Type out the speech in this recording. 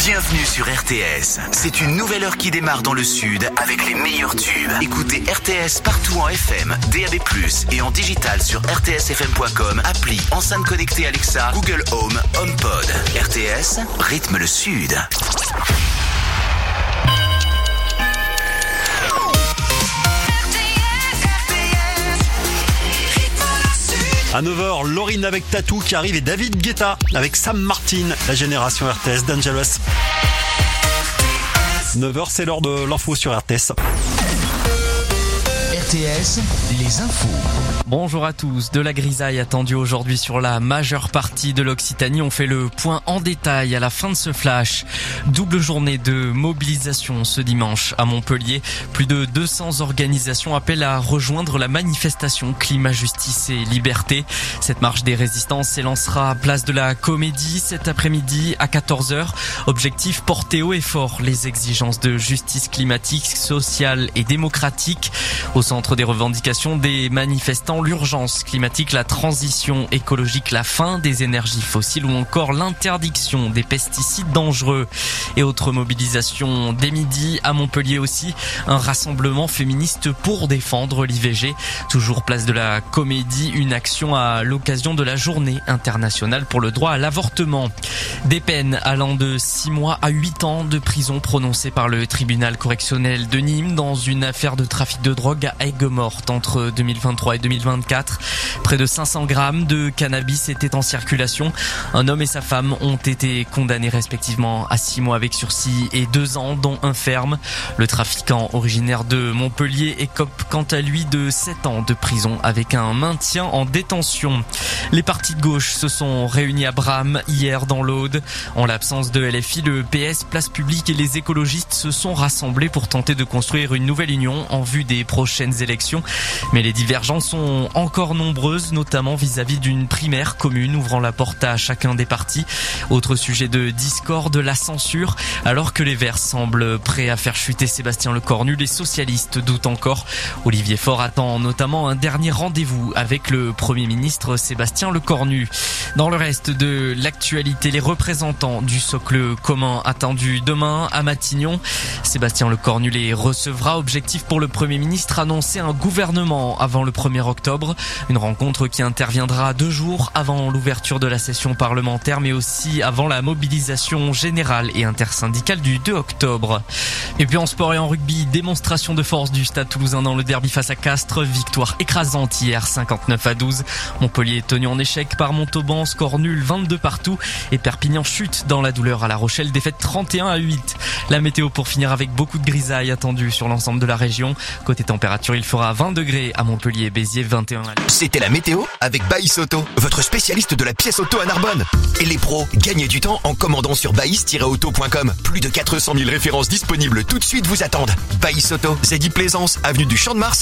Bienvenue sur RTS. C'est une nouvelle heure qui démarre dans le sud avec les meilleurs tubes. Écoutez RTS partout en FM, DAB+, et en digital sur rtsfm.com, appli, enceinte connectée Alexa, Google Home, HomePod. RTS, rythme le sud. À 9h, Laurine avec Tatou qui arrive et David Guetta avec Sam Martin, la génération RTS Dangerous. 9h, c'est l'heure de l'info sur RTS. RTS, les infos. Bonjour à tous. De la grisaille attendue aujourd'hui sur la majeure partie de l'Occitanie. On fait le point en détail à la fin de ce flash. Double journée de mobilisation ce dimanche à Montpellier. Plus de 200 organisations appellent à rejoindre la manifestation Climat, Justice et Liberté. Cette marche des résistants s'élancera à place de la Comédie cet après-midi à 14h. Objectif, porter haut et fort les exigences de justice climatique, sociale et démocratique. Au centre des revendications des manifestants, l'urgence climatique, la transition écologique, la fin des énergies fossiles ou encore l'interdiction des pesticides dangereux. Et autre mobilisation dès midi à Montpellier aussi, un rassemblement féministe pour défendre l'IVG. Toujours place de la Comédie, une action à l'occasion de la journée internationale pour le droit à l'avortement. Des peines allant de 6 mois à 8 ans de prison prononcées par le tribunal correctionnel de Nîmes dans une affaire de trafic de drogue à Aigues-Mortes entre 2023 et 2024. Près de 500 grammes de cannabis étaient en circulation. Un homme et sa femme ont été condamnés respectivement à 6 mois avec sursis et 2 ans, dont un ferme. Le trafiquant originaire de Montpellier écope quant à lui de 7 ans de prison avec un maintien en détention. Les partis de gauche se sont réunis à Bram hier dans l'Aude. En l'absence de LFI, le PS, Place Publique et les écologistes se sont rassemblés pour tenter de construire une nouvelle union en vue des prochaines élections. Mais les divergences sont encore nombreuses, notamment vis-à-vis d'une primaire commune ouvrant la porte à chacun des partis. Autre sujet de discorde, la censure. Alors que les Verts semblent prêts à faire chuter Sébastien Lecornu, les socialistes doutent encore. Olivier Faure attend notamment un dernier rendez-vous avec le Premier ministre Sébastien Lecornu. Dans le reste de l'actualité, les représentants du socle commun attendus demain à Matignon. Sébastien Lecornu les recevra. Objectif pour le Premier ministre, annoncer un gouvernement avant le 1er octobre. Une rencontre qui interviendra 2 jours avant l'ouverture de la session parlementaire, mais aussi avant la mobilisation générale et intersyndicale du 2 octobre. Et puis en sport et en rugby, démonstration de force du Stade Toulousain dans le derby face à Castres. Victoire écrasante hier, 59-12. Montpellier est tenu en échec par Montauban, score nul 22 partout. Et Perpignan chute dans la douleur à La Rochelle, défaite 31-8. La météo pour finir avec beaucoup de grisailles attendues sur l'ensemble de la région. Côté température, il fera 20 degrés à Montpellier et Béziers, 21 à Lyon. C'était la météo avec Baïs Auto, votre spécialiste de la pièce auto à Narbonne. Et les pros, gagnez du temps en commandant sur baïs-auto.com. Plus de 400 000 références disponibles tout de suite vous attendent. Baïs Auto, Zeddy Plaisance, avenue du Champ de Mars